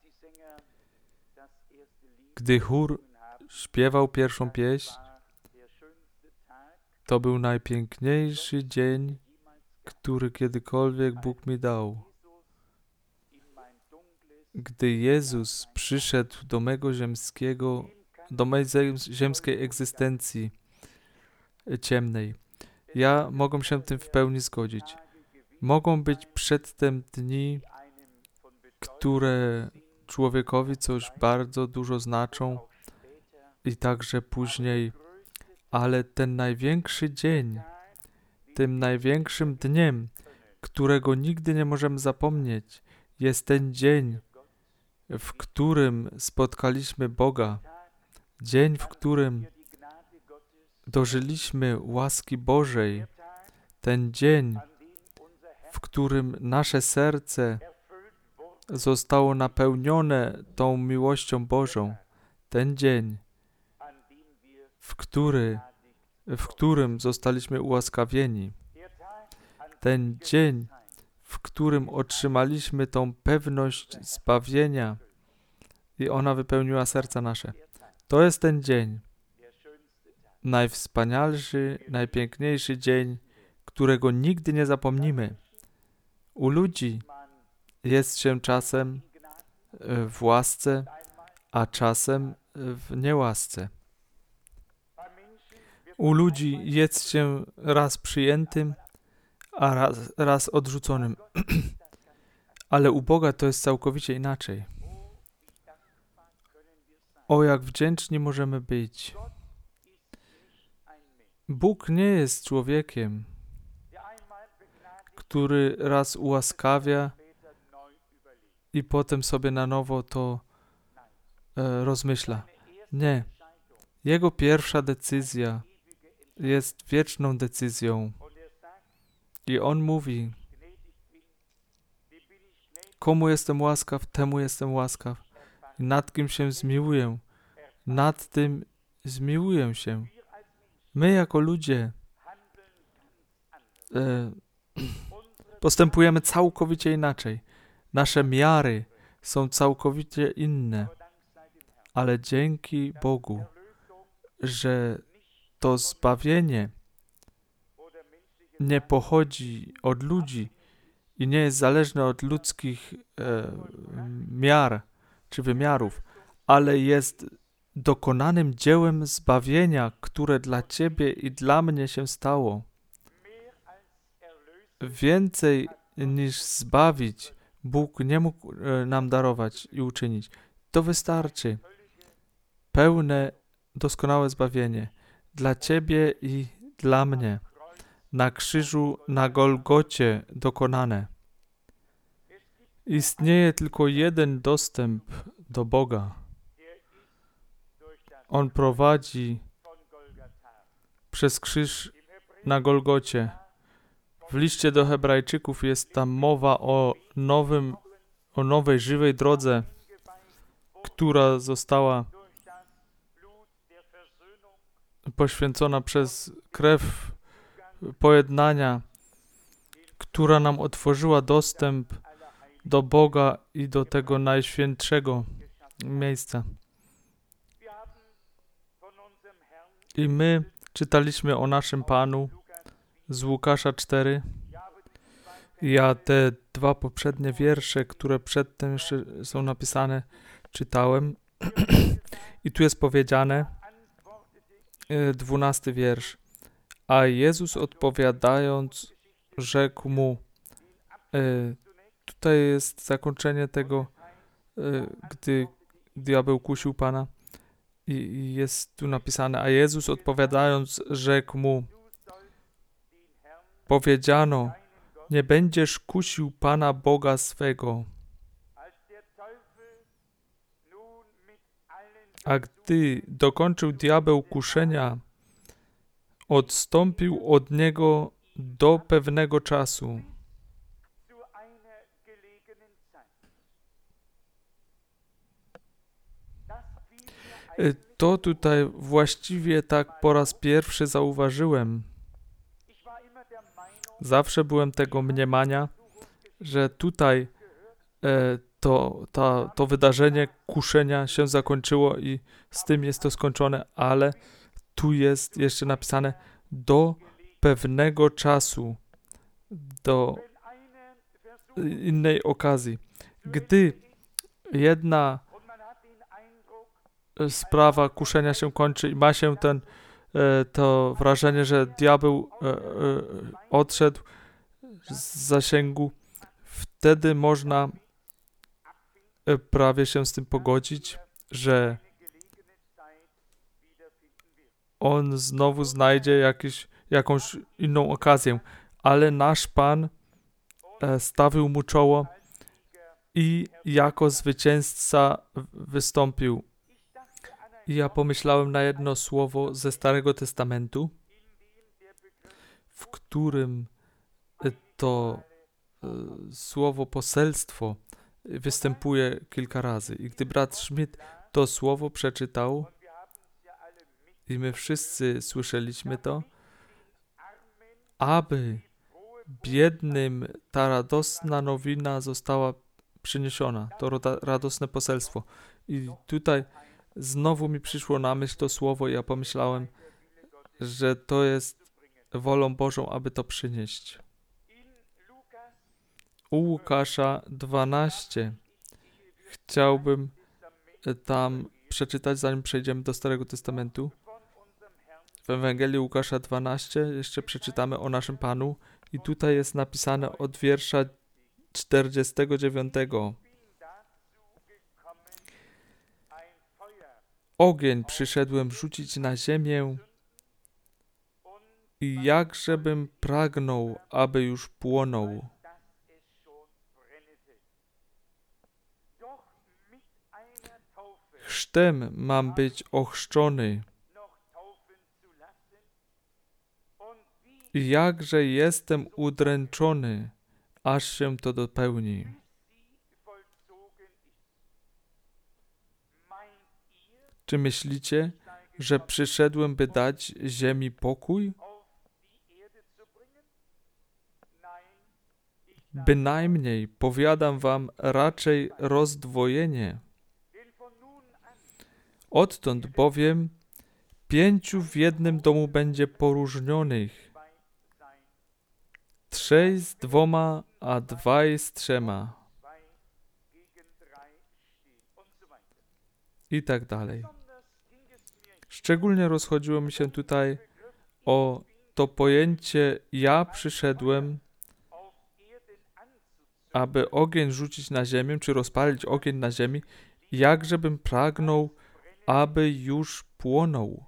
Gdy chór śpiewał pierwszą pieśń, to był najpiękniejszy dzień, który kiedykolwiek Bóg mi dał. Gdy Jezus przyszedł do mojej ziemskiej egzystencji ciemnej, ja mogę się tym w pełni zgodzić. Mogą być przedtem dni, które człowiekowi coś bardzo dużo znaczą i także później, ale ten największy dzień, tym największym dniem, którego nigdy nie możemy zapomnieć, jest ten dzień, w którym spotkaliśmy Boga, dzień, w którym dożyliśmy łaski Bożej, ten dzień, w którym nasze serce zostało napełnione tą miłością Bożą, ten dzień, w którym zostaliśmy ułaskawieni, ten dzień, w którym otrzymaliśmy tą pewność zbawienia i ona wypełniła serca nasze. To jest ten dzień, najwspanialszy, najpiękniejszy dzień, którego nigdy nie zapomnimy. U ludzi jest się czasem w łasce, a czasem w niełasce. U ludzi jest się raz przyjętym, a raz odrzuconym. Ale u Boga to jest całkowicie inaczej. O, jak wdzięczni możemy być. Bóg nie jest człowiekiem, który raz ułaskawia i potem sobie na nowo to rozmyśla. Nie. Jego pierwsza decyzja jest wieczną decyzją. I On mówi, komu jestem łaskaw, temu jestem łaskaw. I nad kim się zmiłuję, nad tym zmiłuję się. My jako ludzie postępujemy całkowicie inaczej. Nasze miary są całkowicie inne. Ale dzięki Bogu, że to zbawienie nie pochodzi od ludzi i nie jest zależne od ludzkich miar czy wymiarów, ale jest dokonanym dziełem zbawienia, które dla Ciebie i dla mnie się stało. Więcej niż zbawić, Bóg nie mógł nam darować i uczynić. To wystarczy. Pełne, doskonałe zbawienie dla Ciebie i dla mnie. Na krzyżu, na Golgocie dokonane. Istnieje tylko jeden dostęp do Boga. On prowadzi przez krzyż na Golgocie. W liście do Hebrajczyków jest tam mowa o nowej, żywej drodze, która została poświęcona przez krew pojednania, która nam otworzyła dostęp do Boga i do tego najświętszego miejsca. I my czytaliśmy o naszym Panu z Łukasza 4. Ja te dwa poprzednie wiersze, które przedtem jeszcze są napisane, czytałem. I tu jest powiedziane, 12 wiersz. A Jezus odpowiadając, rzekł mu, tutaj jest zakończenie tego, gdy diabeł kusił Pana i jest tu napisane, a Jezus odpowiadając, rzekł mu, powiedziano, nie będziesz kusił Pana Boga swego. A gdy dokończył diabeł kuszenia, odstąpił od niego do pewnego czasu. To tutaj właściwie tak po raz pierwszy zauważyłem. Zawsze byłem tego mniemania, że tutaj to wydarzenie kuszenia się zakończyło i z tym jest to skończone, ale tu jest jeszcze napisane do pewnego czasu, do innej okazji. Gdy jedna sprawa kuszenia się kończy i ma się to wrażenie, że diabeł odszedł z zasięgu, wtedy można prawie się z tym pogodzić, że on znowu znajdzie jakąś inną okazję, ale nasz Pan stawił mu czoło i jako zwycięzca wystąpił. I ja pomyślałem na jedno słowo ze Starego Testamentu, w którym to słowo poselstwo występuje kilka razy. I gdy brat Schmidt to słowo przeczytał, i my wszyscy słyszeliśmy to, aby biednym ta radosna nowina została przyniesiona, to radosne poselstwo. I tutaj znowu mi przyszło na myśl to słowo i ja pomyślałem, że to jest wolą Bożą, aby to przynieść. U Łukasza 12 chciałbym tam przeczytać, zanim przejdziemy do Starego Testamentu. W Ewangelii Łukasza 12 jeszcze przeczytamy o naszym Panu i tutaj jest napisane od wiersza 49. Ogień przyszedłem rzucić na ziemię i jakżebym pragnął, aby już płonął. Chrztem mam być ochrzczony. I jakże jestem udręczony, aż się to dopełni. Czy myślicie, że przyszedłem, by dać ziemi pokój? Bynajmniej, powiadam wam, raczej rozdwojenie. Odtąd bowiem 5 w jednym domu będzie poróżnionych, 3 z 2, a 2 z 3. I tak dalej. Szczególnie rozchodziło mi się tutaj o to pojęcie ja przyszedłem, aby ogień rzucić na ziemię, czy rozpalić ogień na ziemi, jakżebym pragnął, aby już płonął.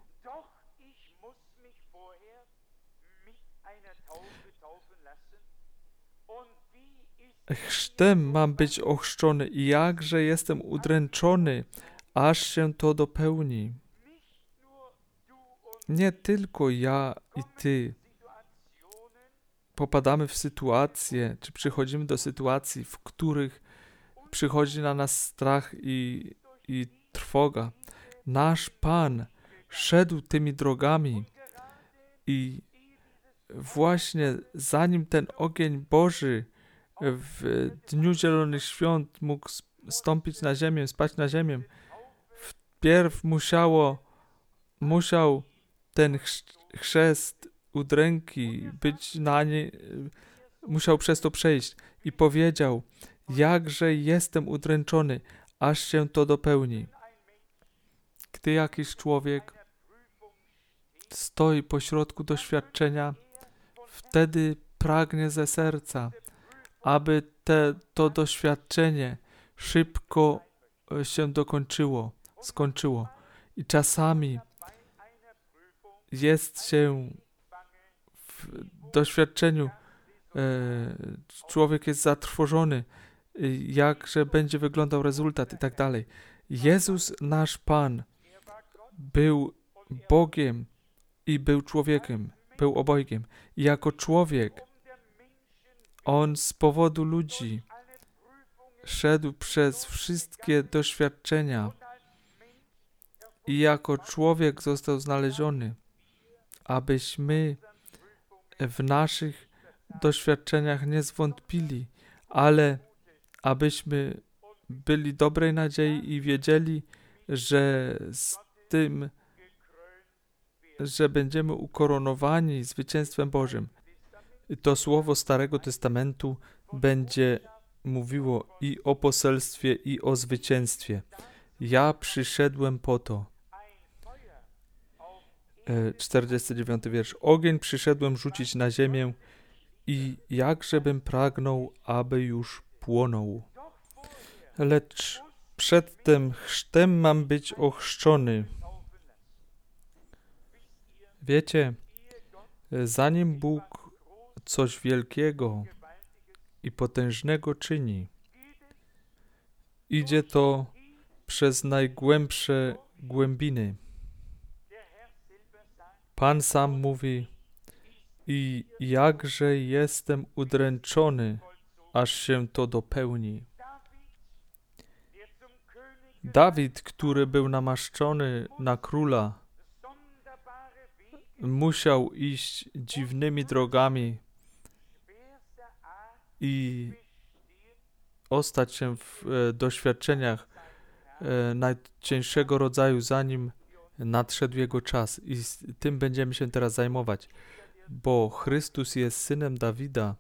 Chrztem mam być ochrzczony i jakże jestem udręczony, aż się to dopełni. Nie tylko ja i ty popadamy w sytuacje, czy przychodzimy do sytuacji, w których przychodzi na nas strach i trwoga. Nasz Pan szedł tymi drogami i właśnie zanim ten ogień Boży w Dniu Zielonych Świąt mógł stąpić na ziemię, spać na ziemię, wpierw musiał ten chrzest udręki być na nie, musiał przez to przejść i powiedział, jakże jestem udręczony, aż się to dopełni. Gdy jakiś człowiek stoi pośrodku doświadczenia, wtedy pragnie ze serca, aby to doświadczenie szybko się skończyło. I czasami jest się w doświadczeniu, człowiek jest zatrwożony, jakże będzie wyglądał rezultat i tak dalej. Jezus, nasz Pan, był Bogiem i był człowiekiem, był obojgiem. I jako człowiek On z powodu ludzi szedł przez wszystkie doświadczenia i jako człowiek został znaleziony, abyśmy w naszych doświadczeniach nie zwątpili, ale abyśmy byli dobrej nadziei i wiedzieli, że z tym, że będziemy ukoronowani zwycięstwem Bożym. To słowo Starego Testamentu będzie mówiło i o poselstwie, i o zwycięstwie. Ja przyszedłem po to. 49 wiersz. Ogień przyszedłem rzucić na ziemię i jakżebym pragnął, aby już płonął. Lecz przed tym chrztem mam być ochrzczony. Wiecie, zanim Bóg coś wielkiego i potężnego czyni, idzie to przez najgłębsze głębiny. Pan sam mówi: i jakże jestem udręczony, aż się to dopełni. Dawid, który był namaszczony na króla, musiał iść dziwnymi drogami i ostać się w doświadczeniach najcięższego rodzaju, zanim nadszedł jego czas. I z tym będziemy się teraz zajmować, bo Chrystus jest synem Dawida.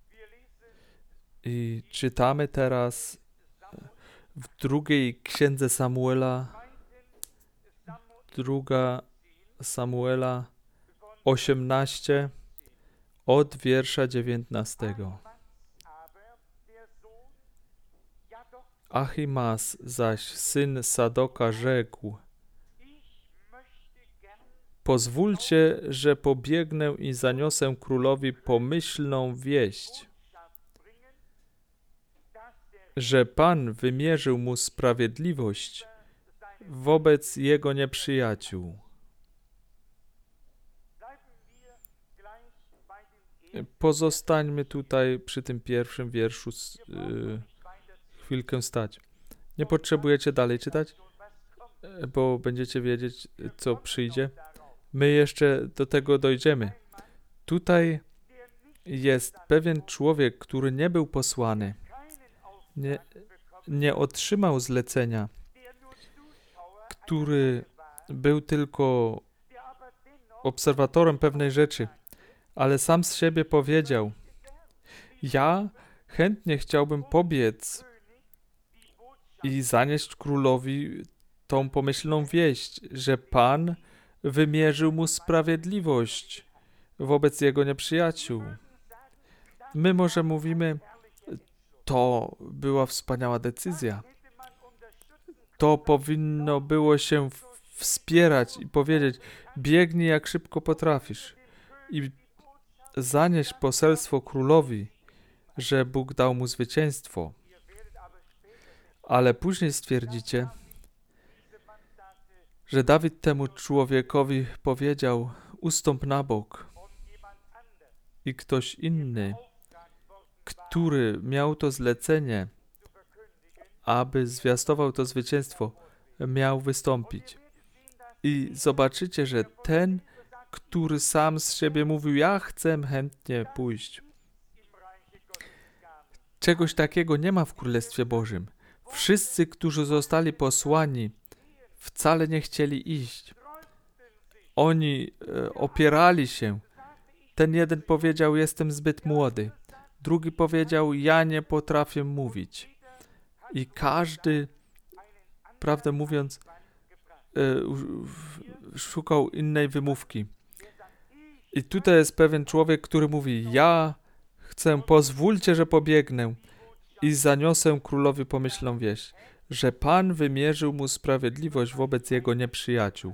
I czytamy teraz w drugiej księdze Samuela, 2 Samuela 18 od wiersza 19. Achimaas zaś, syn Sadoka, rzekł: pozwólcie, że pobiegnę i zaniosę królowi pomyślną wieść, że Pan wymierzył mu sprawiedliwość wobec jego nieprzyjaciół. Pozostańmy tutaj przy tym pierwszym wierszu, chwilkę stać. Nie potrzebujecie dalej czytać, bo będziecie wiedzieć, co przyjdzie. My jeszcze do tego dojdziemy. Tutaj jest pewien człowiek, który nie był posłany, nie otrzymał zlecenia, który był tylko obserwatorem pewnej rzeczy, ale sam z siebie powiedział: ja chętnie chciałbym pobiec i zanieść królowi tą pomyślną wieść, że Pan wymierzył mu sprawiedliwość wobec jego nieprzyjaciół. My może mówimy, to była wspaniała decyzja. To powinno było się wspierać i powiedzieć: biegnij jak szybko potrafisz i zanieś poselstwo królowi, że Bóg dał mu zwycięstwo. Ale później stwierdzicie, że Dawid temu człowiekowi powiedział: ustąp na bok. I ktoś inny, który miał to zlecenie, aby zwiastował to zwycięstwo, miał wystąpić. I zobaczycie, że ten, który sam z siebie mówił: ja chcę chętnie pójść. Czegoś takiego nie ma w Królestwie Bożym. Wszyscy, którzy zostali posłani, wcale nie chcieli iść. Oni opierali się. Ten jeden powiedział: jestem zbyt młody. Drugi powiedział: ja nie potrafię mówić. I każdy, prawdę mówiąc, szukał innej wymówki. I tutaj jest pewien człowiek, który mówi: ja chcę, pozwólcie, że pobiegnę i zaniosę królowi pomyślną wieść, że Pan wymierzył mu sprawiedliwość wobec jego nieprzyjaciół.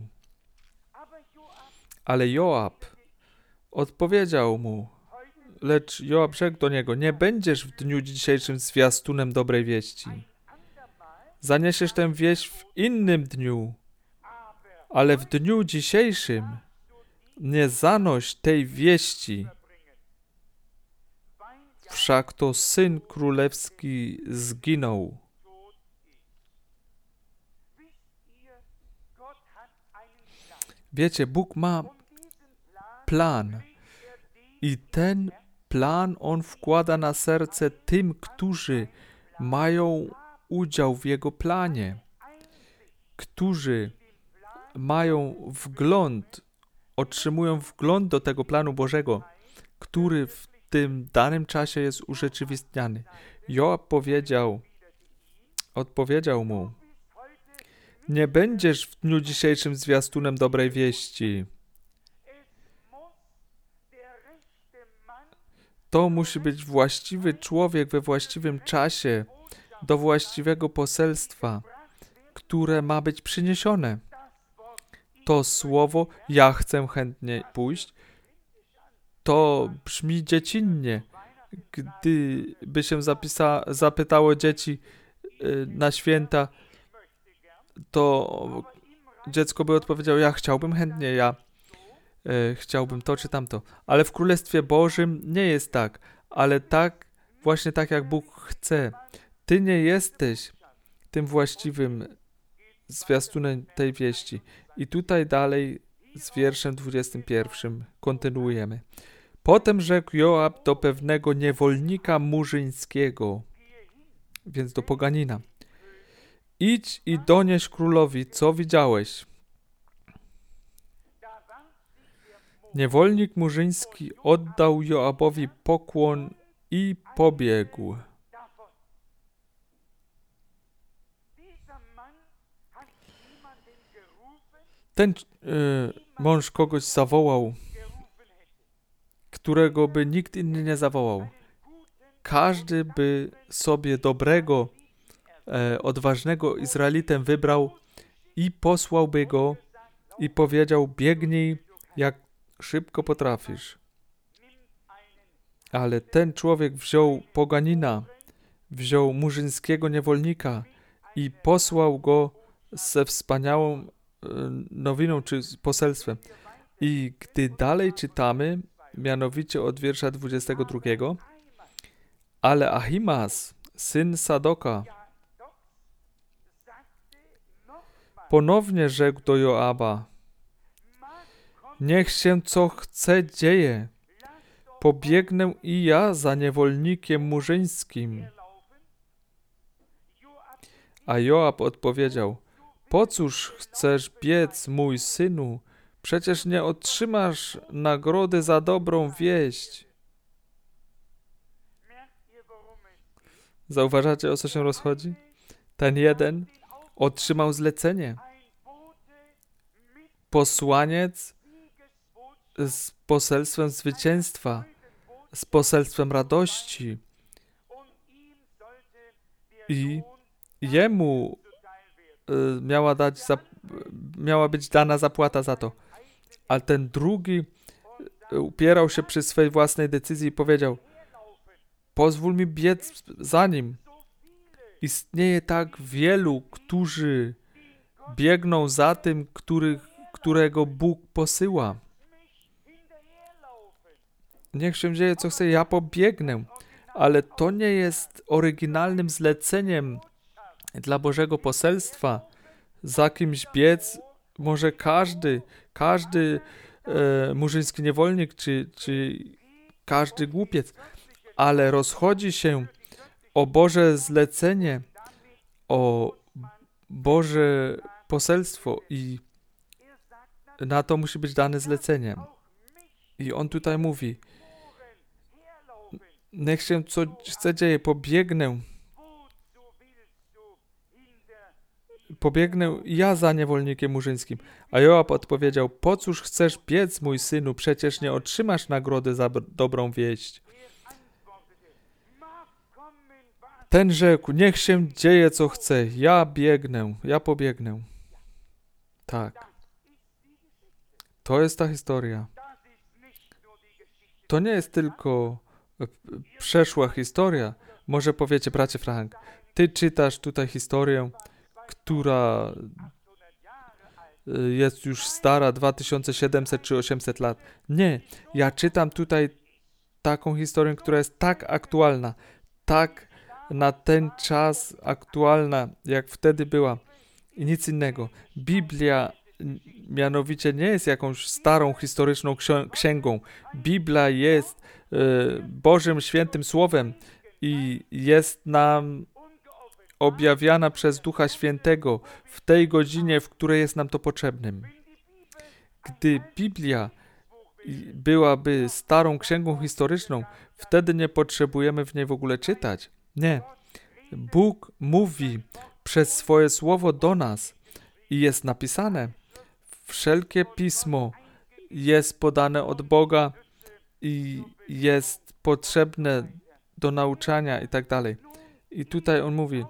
Ale Joab odpowiedział mu, lecz Joab rzekł do niego: nie będziesz w dniu dzisiejszym zwiastunem dobrej wieści. Zaniesiesz tę wieść w innym dniu, ale w dniu dzisiejszym nie zanoś tej wieści, wszak to Syn Królewski zginął. Wiecie, Bóg ma plan i ten plan On wkłada na serce tym, którzy mają udział w Jego planie, którzy mają wgląd, otrzymują wgląd do tego planu Bożego, który w tym danym czasie jest urzeczywistniany. Joab odpowiedział mu: nie będziesz w dniu dzisiejszym zwiastunem dobrej wieści. To musi być właściwy człowiek we właściwym czasie do właściwego poselstwa, które ma być przyniesione. To słowo, ja chcę chętnie pójść, to brzmi dziecinnie. Gdyby się zapytało dzieci na święta, to dziecko by odpowiedziało: ja chciałbym chętnie, ja chciałbym to czy tamto. Ale w Królestwie Bożym nie jest tak, ale tak, właśnie tak jak Bóg chce. Ty nie jesteś tym właściwym zwiastunem tej wieści. I tutaj dalej z wierszem 21 kontynuujemy. Potem rzekł Joab do pewnego niewolnika murzyńskiego, więc do poganina: idź i donieś królowi, co widziałeś. Niewolnik murzyński oddał Joabowi pokłon i pobiegł. Ten mąż kogoś zawołał, którego by nikt inny nie zawołał. Każdy by sobie dobrego, odważnego Izraelitę wybrał i posłałby go i powiedział: biegnij jak szybko potrafisz. Ale ten człowiek wziął poganina, wziął murzyńskiego niewolnika i posłał go ze wspaniałą nowiną czy poselstwem. I gdy dalej czytamy, mianowicie od wiersza 22, ale Ahimaaz, syn Sadoka, ponownie rzekł do Joaba: niech się co chce dzieje, pobiegnę i ja za niewolnikiem murzyńskim. A Joab odpowiedział: po cóż chcesz biec, mój synu? Przecież nie otrzymasz nagrody za dobrą wieść. Zauważacie, o co się rozchodzi? Ten jeden otrzymał zlecenie. Posłaniec z poselstwem zwycięstwa, z poselstwem radości. I jemu miała być dana zapłata za to. A ten drugi upierał się przy swej własnej decyzji i powiedział: pozwól mi biec za nim. Istnieje tak wielu, którzy biegną za tym, którego Bóg posyła. Niech się dzieje, co chce, ja pobiegnę. Ale to nie jest oryginalnym zleceniem dla Bożego poselstwa. Za kimś biec może każdy murzyński niewolnik, czy każdy głupiec, ale rozchodzi się o Boże zlecenie, o Boże poselstwo i na to musi być dane zlecenie. I on tutaj mówi: niech się co chce dzieje, pobiegnę ja za niewolnikiem murzyńskim. A Joab odpowiedział: po cóż chcesz biec, mój synu? Przecież nie otrzymasz nagrody za dobrą wieść. Ten rzekł: niech się dzieje, co chce. Ja pobiegnę. Tak. To jest ta historia. To nie jest tylko przeszła historia. Może powiecie: bracie Frank, ty czytasz tutaj historię, która jest już stara 2700 czy 800 lat. Nie, ja czytam tutaj taką historię, która jest tak aktualna, tak na ten czas aktualna, jak wtedy była i nic innego. Biblia mianowicie nie jest jakąś starą historyczną księgą. Biblia jest Bożym świętym słowem i jest nam objawiana przez Ducha Świętego w tej godzinie, w której jest nam to potrzebnym. Gdy Biblia byłaby starą księgą historyczną, wtedy nie potrzebujemy w niej w ogóle czytać. Nie. Bóg mówi przez swoje słowo do nas i jest napisane. Wszelkie pismo jest podane od Boga i jest potrzebne do nauczania i tak dalej. I tutaj on mówi,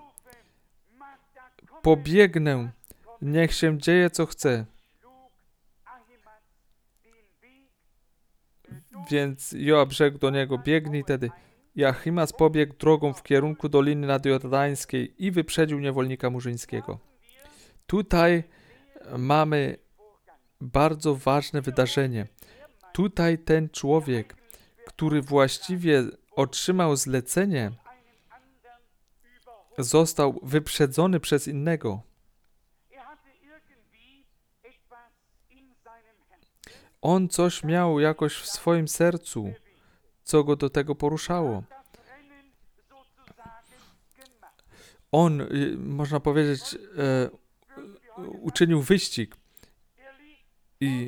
pobiegnę, niech się dzieje co chce. Więc Joab rzekł do niego, biegnij tedy. I Achimaaz pobiegł drogą w kierunku Doliny Nadjordańskiej i wyprzedził niewolnika murzyńskiego. Tutaj mamy bardzo ważne wydarzenie. Tutaj ten człowiek, który właściwie otrzymał zlecenie, został wyprzedzony przez innego. On coś miał jakoś w swoim sercu, co go do tego poruszało. On, można powiedzieć, uczynił wyścig i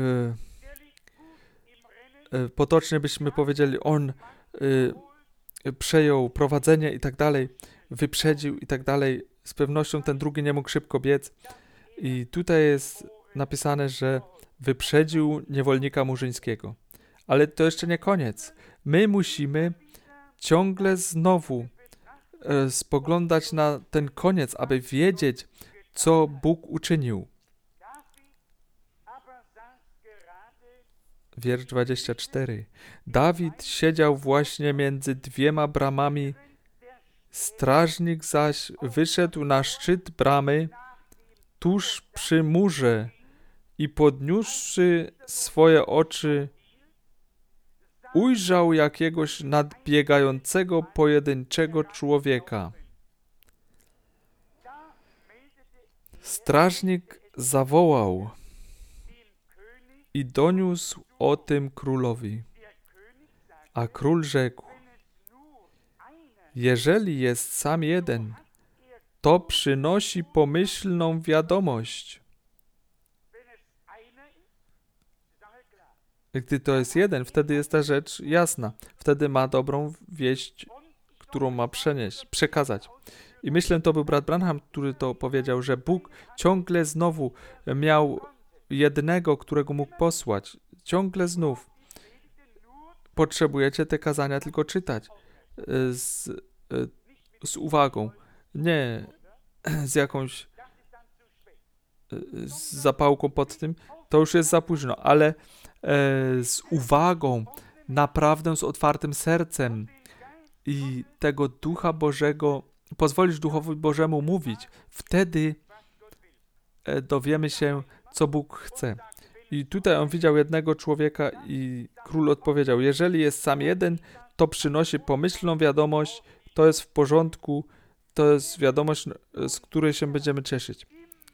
potocznie byśmy powiedzieli, on przejął prowadzenie i tak dalej, wyprzedził i tak dalej. Z pewnością ten drugi nie mógł szybko biec. I tutaj jest napisane, że wyprzedził niewolnika murzyńskiego. Ale to jeszcze nie koniec. My musimy ciągle znowu spoglądać na ten koniec, aby wiedzieć, co Bóg uczynił. Wiersz 24. Dawid siedział właśnie między dwiema bramami, strażnik zaś wyszedł na szczyt bramy tuż przy murze i podniósłszy swoje oczy, ujrzał jakiegoś nadbiegającego pojedynczego człowieka. Strażnik zawołał i doniósł o tym królowi. A król rzekł, jeżeli jest sam jeden, to przynosi pomyślną wiadomość. Gdy to jest jeden, wtedy jest ta rzecz jasna. Wtedy ma dobrą wieść, którą ma przekazać. I myślę, to był brat Branham, który to powiedział, że Bóg ciągle znowu miał jednego, którego mógł posłać. Ciągle znów. Potrzebujecie te kazania tylko czytać. Z uwagą. Nie z jakąś z zapałką pod tym. To już jest za późno, ale z uwagą, naprawdę z otwartym sercem i tego Ducha Bożego, pozwolić Duchowi Bożemu mówić. Wtedy dowiemy się, co Bóg chce. I tutaj on widział jednego człowieka i król odpowiedział, jeżeli jest sam jeden, to przynosi pomyślną wiadomość, to jest w porządku, to jest wiadomość, z której się będziemy cieszyć.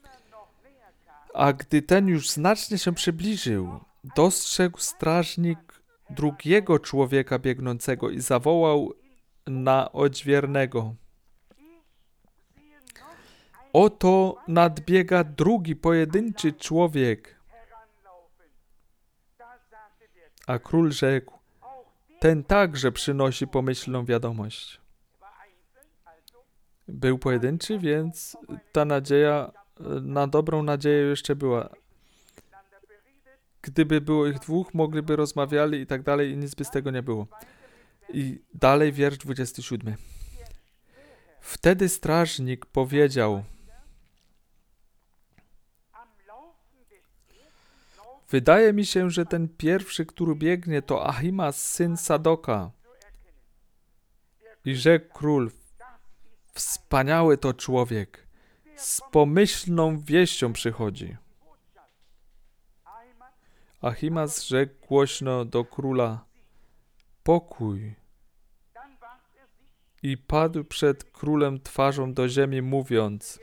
A gdy ten już znacznie się przybliżył, dostrzegł strażnik drugiego człowieka biegnącego i zawołał na odźwiernego. Oto nadbiega drugi pojedynczy człowiek. A król rzekł, ten także przynosi pomyślną wiadomość. Był pojedynczy, więc ta nadzieja, na dobrą nadzieję jeszcze była. Gdyby było ich dwóch, mogliby rozmawiali i tak dalej i nic by z tego nie było. I dalej wiersz 27. Wtedy strażnik powiedział, wydaje mi się, że ten pierwszy, który biegnie, to Achimaaz, syn Sadoka. I rzekł król, wspaniały to człowiek, z pomyślną wieścią przychodzi. Achimaaz rzekł głośno do króla, pokój. I padł przed królem twarzą do ziemi, mówiąc,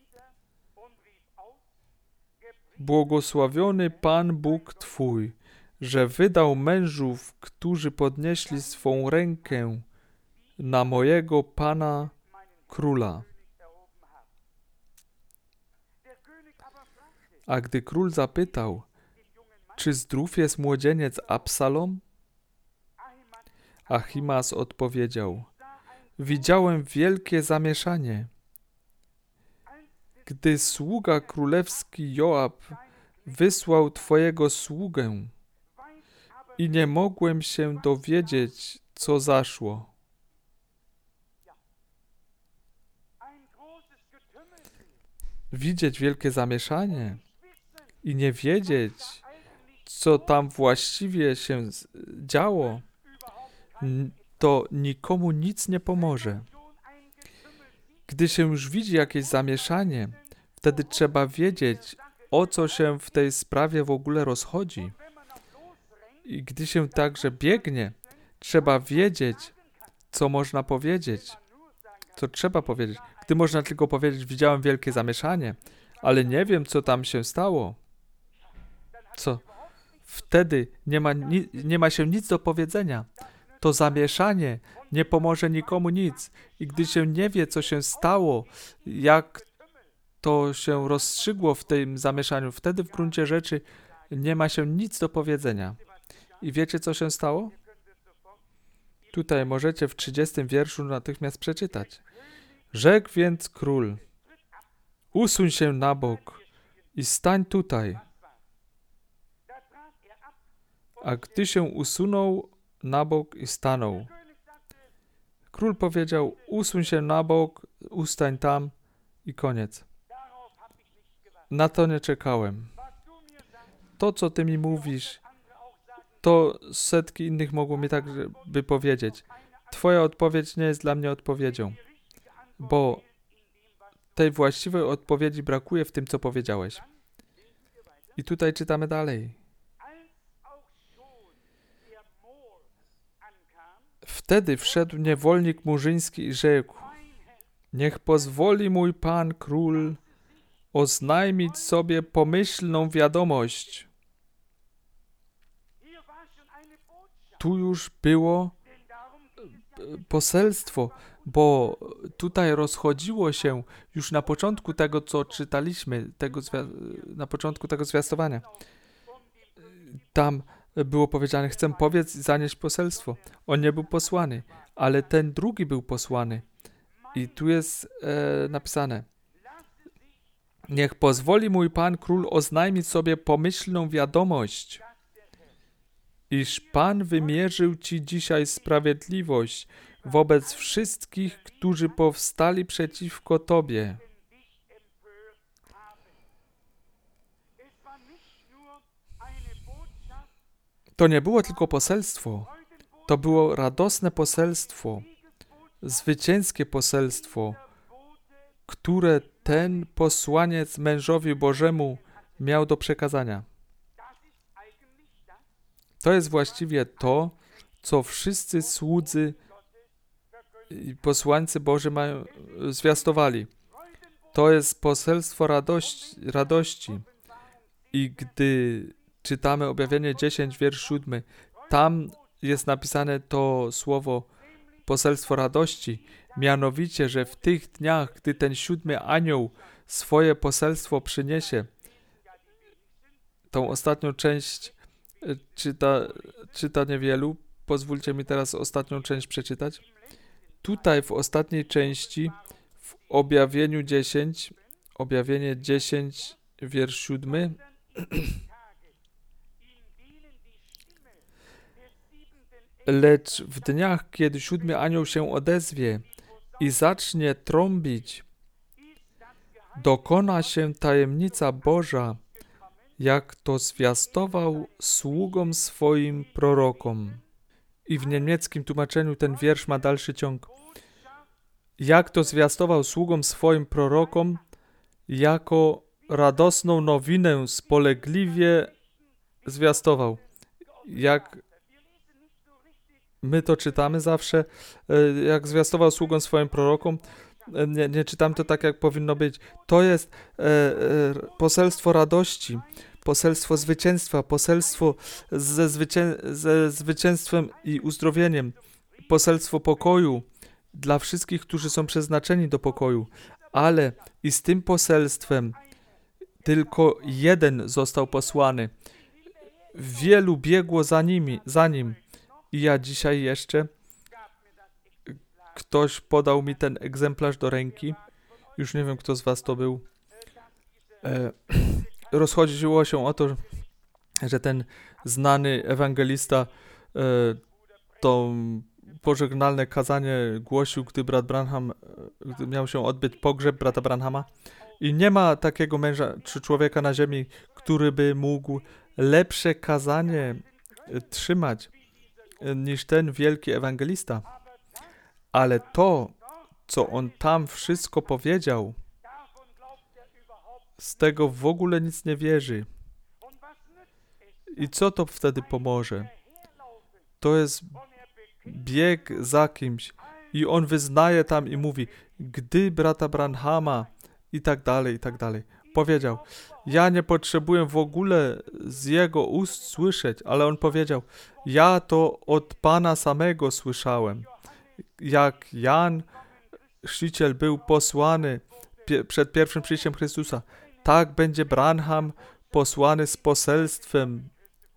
błogosławiony Pan Bóg Twój, że wydał mężów, którzy podnieśli swą rękę na mojego Pana Króla. A gdy król zapytał, czy zdrów jest młodzieniec Absalom? Achimaas odpowiedział, widziałem wielkie zamieszanie. Gdy sługa królewski Joab wysłał twojego sługę i nie mogłem się dowiedzieć, co zaszło. Widzieć wielkie zamieszanie i nie wiedzieć, co tam właściwie się działo, to nikomu nic nie pomoże. Gdy się już widzi jakieś zamieszanie, wtedy trzeba wiedzieć, o co się w tej sprawie w ogóle rozchodzi. I gdy się także biegnie, trzeba wiedzieć, co można powiedzieć, co trzeba powiedzieć. Gdy można tylko powiedzieć, widziałem wielkie zamieszanie, ale nie wiem, co tam się stało. Co? Wtedy nie ma się nic do powiedzenia. To zamieszanie nie pomoże nikomu nic. I gdy się nie wie, co się stało, jak to się rozstrzygło w tym zamieszaniu, wtedy w gruncie rzeczy nie ma się nic do powiedzenia. I wiecie, co się stało? Tutaj możecie w 30 wierszu natychmiast przeczytać. Rzekł więc król, usuń się na bok i stań tutaj. A gdy się usunął na bok i stanął, król powiedział, usuń się na bok, ustań tam i koniec. Na to nie czekałem. To, co ty mi mówisz, to setki innych mogło mi tak by powiedzieć. Twoja odpowiedź nie jest dla mnie odpowiedzią, bo tej właściwej odpowiedzi brakuje w tym, co powiedziałeś. I tutaj czytamy dalej. Wtedy wszedł niewolnik murzyński i rzekł, niech pozwoli mój pan król oznajmić sobie pomyślną wiadomość. Tu już było poselstwo, bo tutaj rozchodziło się już na początku tego, co czytaliśmy, na początku tego zwiastowania. Tam było powiedziane, chcę powiedz i zanieść poselstwo. On nie był posłany, ale ten drugi był posłany. I tu jest napisane, niech pozwoli mój pan król oznajmić sobie pomyślną wiadomość, iż Pan wymierzył ci dzisiaj sprawiedliwość wobec wszystkich, którzy powstali przeciwko tobie. To nie było tylko poselstwo, to było radosne poselstwo, zwycięskie poselstwo, które ten posłaniec mężowi Bożemu miał do przekazania. To jest właściwie to, co wszyscy słudzy i posłańcy Boży mają zwiastowali. To jest poselstwo radości. I gdy czytamy Objawienie 10, wiersz 7, tam jest napisane to słowo poselstwo radości. Mianowicie, że w tych dniach, gdy ten 7 anioł swoje poselstwo przyniesie, tą ostatnią część czyta niewielu. Pozwólcie mi teraz ostatnią część przeczytać. Tutaj w ostatniej części, w Objawienie 10, wiersz 7, lecz w dniach, kiedy 7 anioł się odezwie i zacznie trąbić, dokona się tajemnica Boża, jak to zwiastował sługom swoim prorokom. I w niemieckim tłumaczeniu ten wiersz ma dalszy ciąg. Jak to zwiastował sługom swoim prorokom, jako radosną nowinę spolegliwie zwiastował. Jak my to czytamy zawsze, jak zwiastował sługom swoim prorokom, nie czytam to tak, jak powinno być. To jest poselstwo radości, poselstwo zwycięstwa, poselstwo ze zwycięstwem i uzdrowieniem, poselstwo pokoju dla wszystkich, którzy są przeznaczeni do pokoju. Ale i z tym poselstwem Tylko jeden został posłany. Wielu biegło za nim. I ja dzisiaj jeszcze, ktoś podał mi ten egzemplarz do ręki. Już nie wiem, kto z was to był. Rozchodziło się o to, że ten znany ewangelista to pożegnalne kazanie głosił, gdy brat Branham, gdy miał się odbyć pogrzeb brata Branhama. I nie ma takiego męża czy człowieka na ziemi, który by mógł lepsze kazanie trzymać niż ten wielki ewangelista. Ale to, co on tam wszystko powiedział, z tego w ogóle nic nie wierzy. I co to wtedy pomoże? To jest bieg za kimś. I on wyznaje tam i mówi, gdy brata Branhama i tak dalej, i tak dalej. Powiedział, ja nie potrzebuję w ogóle z jego ust słyszeć, ale on powiedział, ja to od Pana samego słyszałem. Jak Jan Chrzciciel był posłany przed pierwszym przyjściem Chrystusa, tak będzie Branham posłany z poselstwem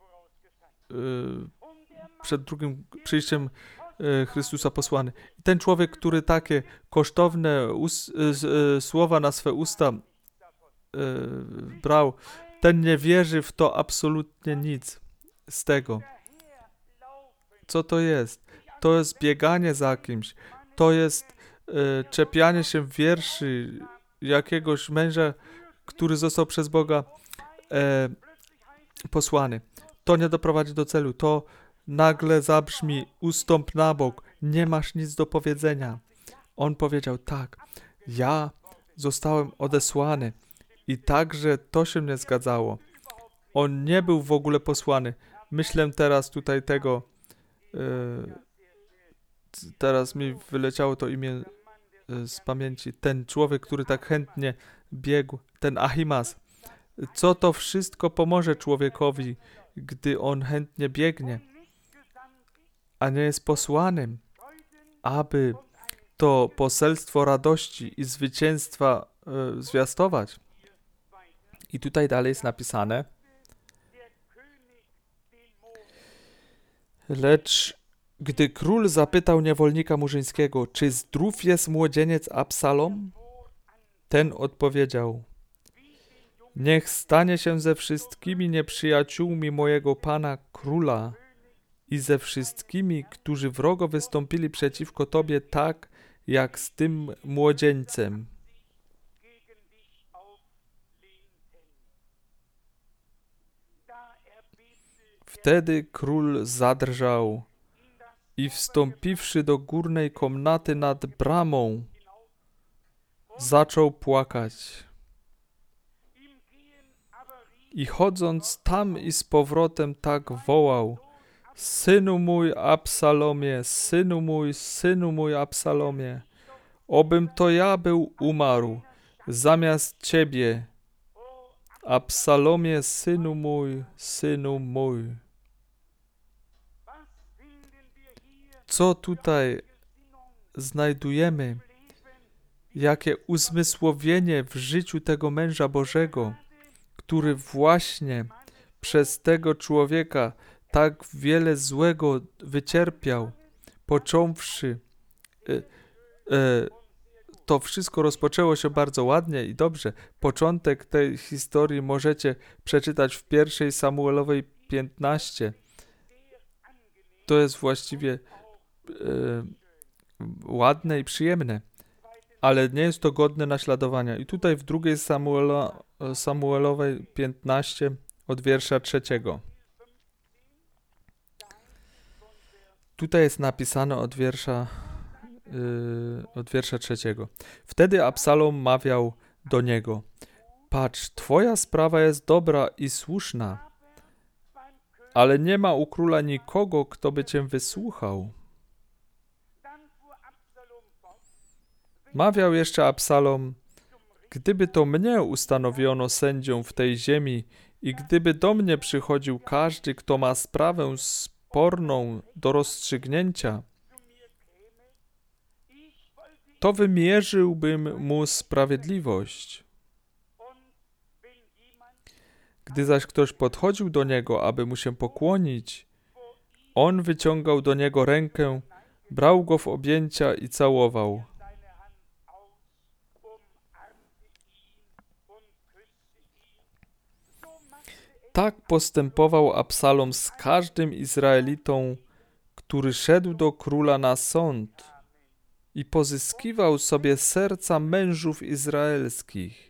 przed drugim przyjściem Chrystusa posłany. I ten człowiek, który takie kosztowne słowa na swe usta brał, ten nie wierzy w to absolutnie nic z tego. Co to jest? To jest bieganie za kimś. To jest czepianie się wierszy jakiegoś męża, który został przez Boga posłany. To nie doprowadzi do celu. To nagle zabrzmi, ustąp na bok, nie masz nic do powiedzenia. On powiedział, tak, ja zostałem odesłany i także to się nie zgadzało. On nie był w ogóle posłany. Myślę teraz tutaj tego, teraz mi wyleciało to imię z pamięci. Ten człowiek, który tak chętnie biegł, ten Ahimaaz. Co to wszystko pomoże człowiekowi, gdy on chętnie biegnie, a nie jest posłanym, aby to poselstwo radości i zwycięstwa zwiastować. I tutaj dalej jest napisane, lecz gdy król zapytał niewolnika murzyńskiego, czy zdrów jest młodzieniec Absalom, ten odpowiedział, niech stanie się ze wszystkimi nieprzyjaciółmi mojego pana króla i ze wszystkimi, którzy wrogo wystąpili przeciwko tobie, tak jak z tym młodzieńcem. Wtedy król zadrżał i wstąpiwszy do górnej komnaty nad bramą, zaczął płakać. I chodząc tam i z powrotem tak wołał, synu mój Absalomie, synu mój Absalomie, obym to ja był umarł zamiast ciebie, Absalomie, synu mój, synu mój. Co tutaj znajdujemy? Jakie uzmysłowienie w życiu tego męża Bożego, który właśnie przez tego człowieka tak wiele złego wycierpiał, począwszy. To wszystko rozpoczęło się bardzo ładnie i dobrze. Początek tej historii możecie przeczytać w 1 Samuelowej 15. To jest właściwie ładne i przyjemne, ale nie jest to godne naśladowania. I tutaj w 2 Samuelowej 15 od wiersza 3. Tutaj jest napisane od wiersza 3. Wtedy Absalom mawiał do niego, patrz, twoja sprawa jest dobra i słuszna, ale nie ma u króla nikogo, kto by cię wysłuchał. Mawiał jeszcze Absalom, gdyby to mnie ustanowiono sędzią w tej ziemi i gdyby do mnie przychodził każdy, kto ma sprawę sporną do rozstrzygnięcia, to wymierzyłbym mu sprawiedliwość. Gdy zaś ktoś podchodził do niego, aby mu się pokłonić, on wyciągał do niego rękę, brał go w objęcia i całował. Tak postępował Absalom z każdym Izraelitą, który szedł do króla na sąd i pozyskiwał sobie serca mężów izraelskich.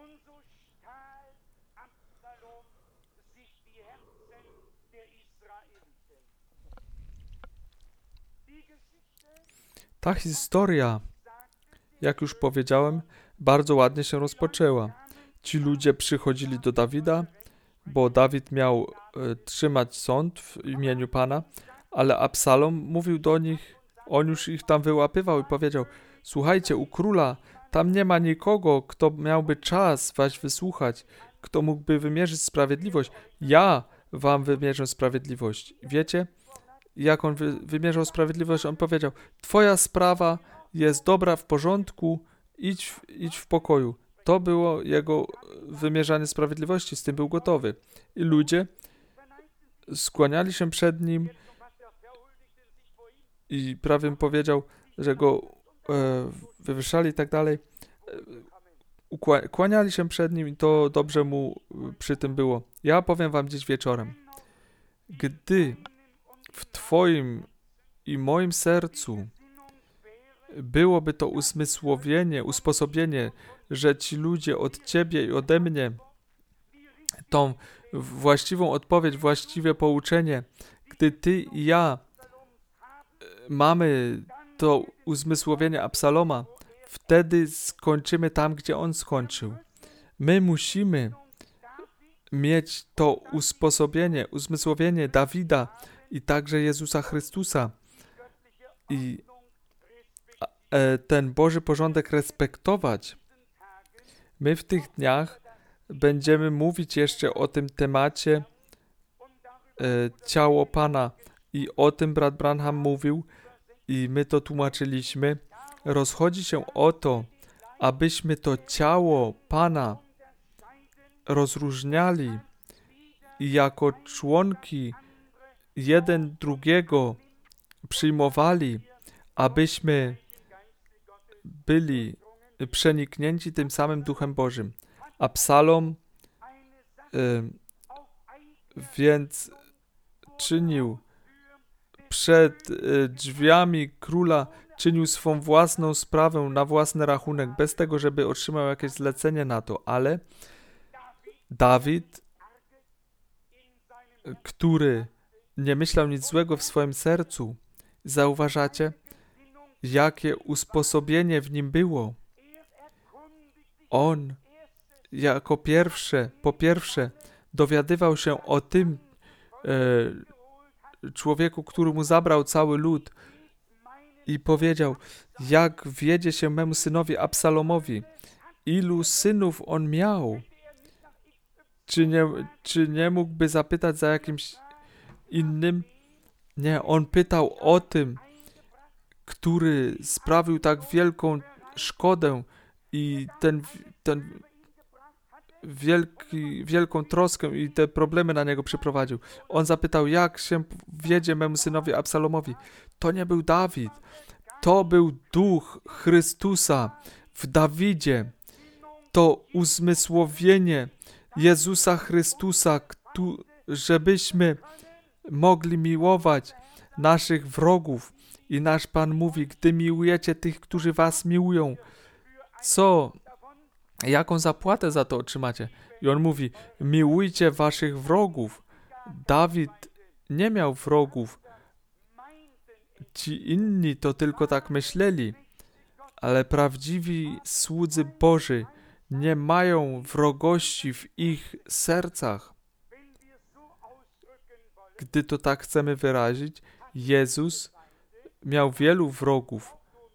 Ta historia, jak już powiedziałem, bardzo ładnie się rozpoczęła. Ci ludzie przychodzili do Dawida, bo Dawid miał trzymać sąd w imieniu Pana, ale Absalom mówił do nich, on już ich tam wyłapywał i powiedział: słuchajcie, u króla tam nie ma nikogo, kto miałby czas was wysłuchać, kto mógłby wymierzyć sprawiedliwość. Ja wam wymierzę sprawiedliwość. Wiecie, jak on wymierzał sprawiedliwość? On powiedział: twoja sprawa jest dobra, w porządku, idź w pokoju. To było jego wymierzanie sprawiedliwości, z tym był gotowy. I ludzie skłaniali się przed nim i prawie bym powiedział, że go wywyższali i tak dalej. Kłaniali się przed nim i to dobrze mu przy tym było. Ja powiem wam dziś wieczorem, gdy w twoim i moim sercu byłoby to usposobienie, że ci ludzie od ciebie i ode mnie tą właściwą odpowiedź, właściwe pouczenie, gdy ty i ja mamy to uzmysłowienie Absaloma, wtedy skończymy tam, gdzie on skończył. My musimy mieć to uzmysłowienie Dawida i także Jezusa Chrystusa i ten Boży porządek respektować. My w tych dniach będziemy mówić jeszcze o tym temacie ciało Pana i o tym brat Branham mówił i my to tłumaczyliśmy. Rozchodzi się o to, abyśmy to ciało Pana rozróżniali i jako członki jeden drugiego przyjmowali, abyśmy byli przeniknięci tym samym Duchem Bożym. Absalom więc czynił przed drzwiami króla, czynił swą własną sprawę na własny rachunek, bez tego, żeby otrzymał jakieś zlecenie na to, ale Dawid, który nie myślał nic złego w swoim sercu, zauważacie, jakie usposobienie w nim było. On jako po pierwsze dowiadywał się o tym człowieku, który mu zabrał cały lud i powiedział, jak wiedzie się memu synowi Absalomowi, ilu synów on miał. Czy nie mógłby zapytać za jakimś innym? Nie, on pytał o tym, który sprawił tak wielką szkodę i ten wielką troskę i te problemy na niego przyprowadził. On zapytał, jak się wiedzie memu synowi Absalomowi. To nie był Dawid. To był Duch Chrystusa w Dawidzie. To uzmysłowienie Jezusa Chrystusa, żebyśmy mogli miłować naszych wrogów. I nasz Pan mówi, gdy miłujecie tych, którzy was miłują, jaką zapłatę za to otrzymacie? I on mówi, miłujcie waszych wrogów. Dawid nie miał wrogów. Ci inni to tylko tak myśleli, ale prawdziwi słudzy Boży nie mają wrogości w ich sercach. Gdy to tak chcemy wyrazić, Jezus miał wielu wrogów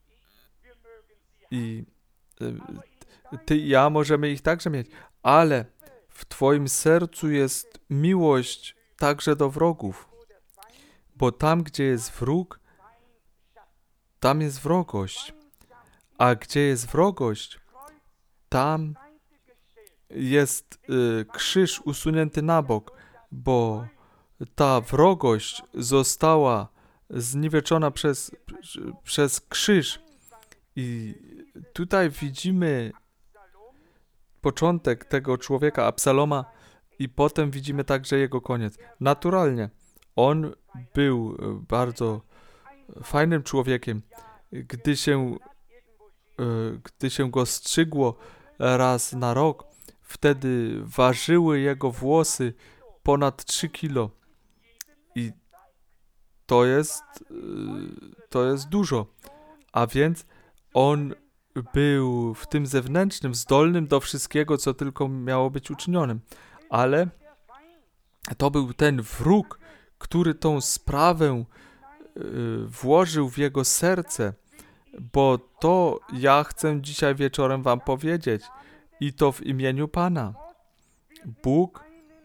i ty i ja możemy ich także mieć, ale w twoim sercu jest miłość także do wrogów, bo tam, gdzie jest wróg, tam jest wrogość, a gdzie jest wrogość, tam jest krzyż usunięty na bok, bo ta wrogość została zniweczona przez krzyż. I tutaj widzimy początek tego człowieka, Absaloma, i potem widzimy także jego koniec. Naturalnie, on był bardzo fajnym człowiekiem. Gdy się go strzygło raz na rok, wtedy ważyły jego włosy ponad 3 kilo. I to jest dużo. A więc on był w tym zewnętrznym zdolnym do wszystkiego, co tylko miało być uczynionym. Ale to był ten wróg, który tą sprawę włożył w jego serce, bo to ja chcę dzisiaj wieczorem wam powiedzieć i to w imieniu Pana. Bóg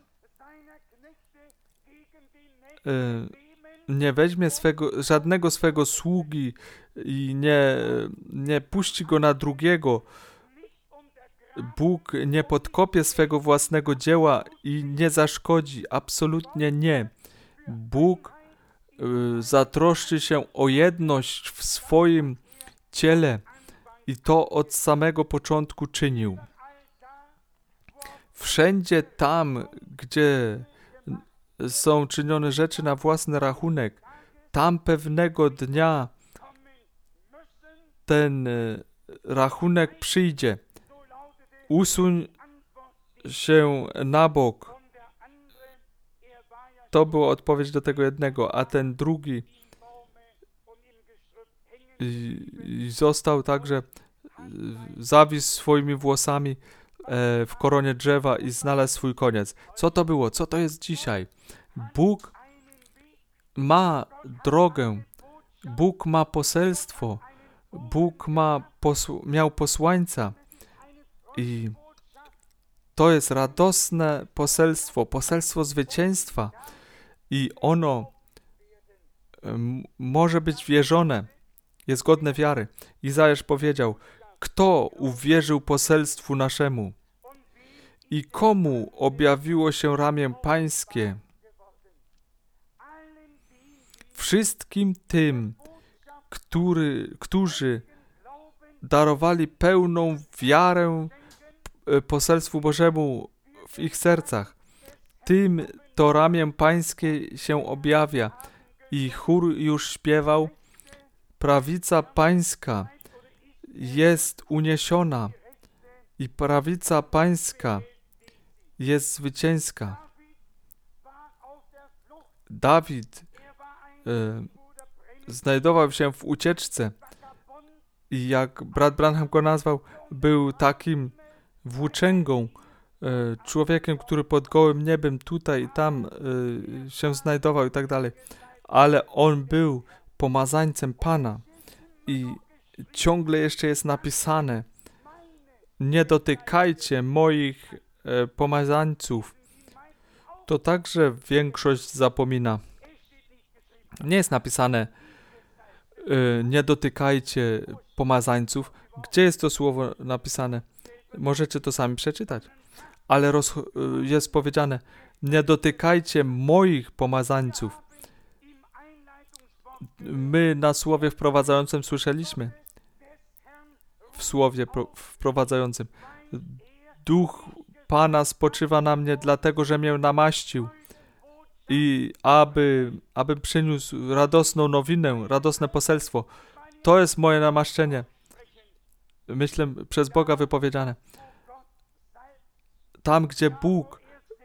nie weźmie żadnego swego sługi i nie puści go na drugiego. Bóg nie podkopie swego własnego dzieła i nie zaszkodzi. Absolutnie nie. Bóg zatroszczy się o jedność w swoim ciele i to od samego początku czynił. Wszędzie tam, gdzie są czynione rzeczy na własny rachunek, tam pewnego dnia ten rachunek przyjdzie. Usuń się na bok. To była odpowiedź do tego jednego, a ten drugi został także, zawisł swoimi włosami w koronie drzewa i znalazł swój koniec. Co to było? Co to jest dzisiaj? Bóg ma drogę, Bóg ma poselstwo, Bóg miał posłańca i to jest radosne poselstwo, poselstwo zwycięstwa i ono może być wierzone, jest godne wiary. Izajasz powiedział, kto uwierzył poselstwu naszemu i komu objawiło się ramię pańskie? Wszystkim tym, którzy darowali pełną wiarę poselstwu Bożemu w ich sercach. Tym to ramię pańskie się objawia. I chór już śpiewał, prawica pańska jest uniesiona i prawica pańska jest zwycięska. Dawid znajdował się w ucieczce i jak brat Branham go nazwał, był takim włóczęgą, człowiekiem, który pod gołym niebem tutaj i tam się znajdował i tak dalej. Ale on był pomazańcem Pana i ciągle jeszcze jest napisane, nie dotykajcie moich pomazańców. To także większość zapomina. Nie jest napisane, nie dotykajcie pomazańców. Gdzie jest to słowo napisane? Możecie to sami przeczytać. Ale jest powiedziane, nie dotykajcie moich pomazańców. My na słowie wprowadzającym słyszeliśmy. W słowie wprowadzającym. Duch Pana spoczywa na mnie, dlatego, że mnie namaścił. I aby przyniósł radosną nowinę, radosne poselstwo. To jest moje namaszczenie. Myślę, przez Boga wypowiedziane. Tam, gdzie Bóg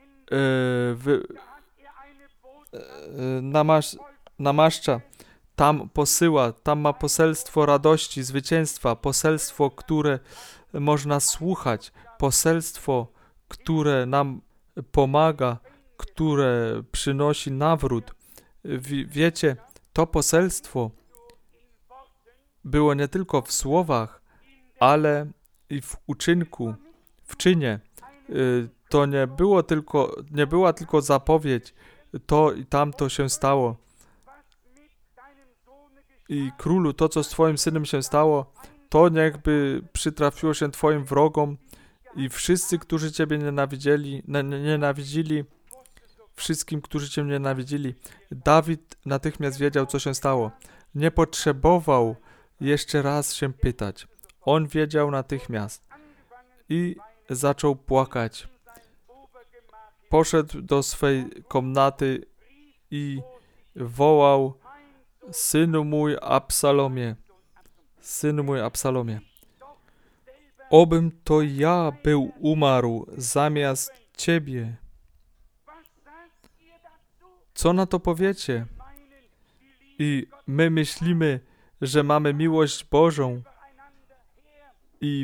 namaszcza, tam posyła, tam ma poselstwo radości, zwycięstwa, poselstwo, które można słuchać, poselstwo, które nam pomaga, które przynosi nawrót. Wiecie, to poselstwo było nie tylko w słowach, ale i w uczynku, w czynie. To nie była tylko zapowiedź, to i tamto się stało. I królu, to co z twoim synem się stało, to niechby przytrafiło się twoim wrogom i wszyscy, którzy Ciebie nienawidzili, wszystkim, którzy Cię nienawidzili. Dawid natychmiast wiedział, co się stało. Nie potrzebował jeszcze raz się pytać. On wiedział natychmiast i zaczął płakać. Poszedł do swej komnaty i wołał: synu mój Absalomie, synu mój Absalomie, obym to ja był umarł zamiast Ciebie. Co na to powiecie? I my myślimy, że mamy miłość Bożą i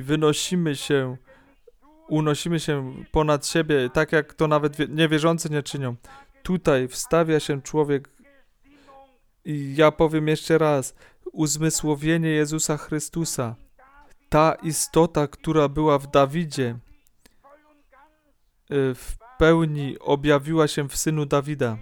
unosimy się ponad siebie, tak jak to nawet niewierzący nie czynią. Tutaj wstawia się człowiek i ja powiem jeszcze raz, uzmysłowienie Jezusa Chrystusa, ta istota, która była w Dawidzie, w pełni objawiła się w Synu Dawida.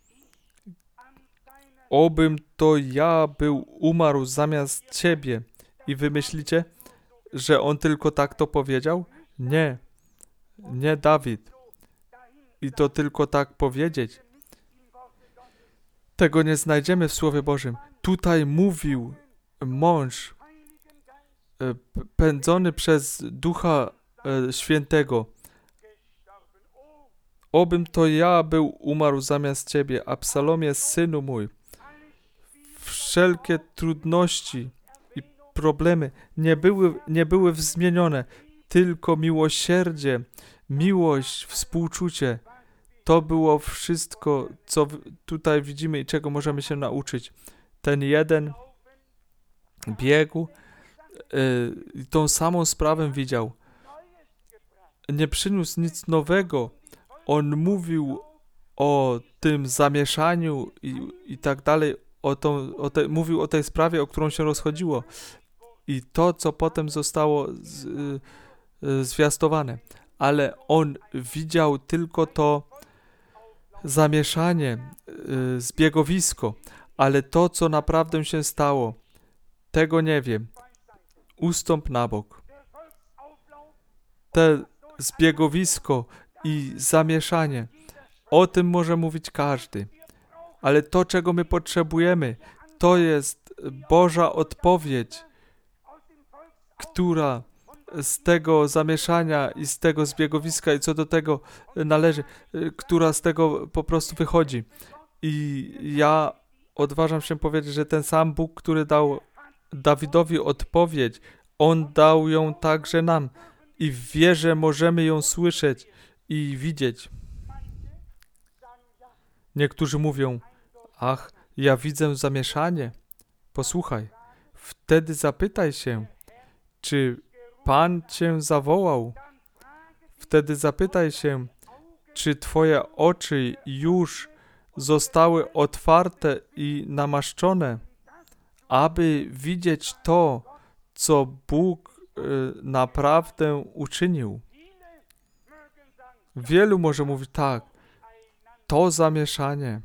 Obym to ja był umarł zamiast Ciebie. I wy myślicie, że on tylko tak to powiedział? Nie. Nie Dawid. I to tylko tak powiedzieć. Tego nie znajdziemy w Słowie Bożym. Tutaj mówił mąż pędzony przez Ducha Świętego. Obym to ja był umarł zamiast Ciebie, Absalomie, synu mój. Wszelkie trudności i problemy nie były zmienione, tylko miłosierdzie, miłość, współczucie. To było wszystko, co tutaj widzimy i czego możemy się nauczyć. Ten jeden biegł, tą samą sprawę widział. Nie przyniósł nic nowego. On mówił o tym zamieszaniu i tak dalej, mówił o tej sprawie, o którą się rozchodziło. I to, co potem zostało zwiastowane. Ale on widział tylko to zamieszanie, zbiegowisko. Ale to, co naprawdę się stało, tego nie wiem. Ustąp na bok. Te zbiegowisko i zamieszanie, o tym może mówić każdy. Ale to, czego my potrzebujemy, to jest Boża odpowiedź, która z tego zamieszania i z tego zbiegowiska i co do tego należy, która z tego po prostu wychodzi. I ja odważam się powiedzieć, że ten sam Bóg, który dał Dawidowi odpowiedź, On dał ją także nam. I w wierze możemy ją słyszeć i widzieć. Niektórzy mówią: ach, ja widzę zamieszanie. Posłuchaj, wtedy zapytaj się, czy Pan Cię zawołał. Wtedy zapytaj się, czy Twoje oczy już zostały otwarte i namaszczone, aby widzieć to, co Bóg naprawdę uczynił. Wielu może mówić: tak, to zamieszanie.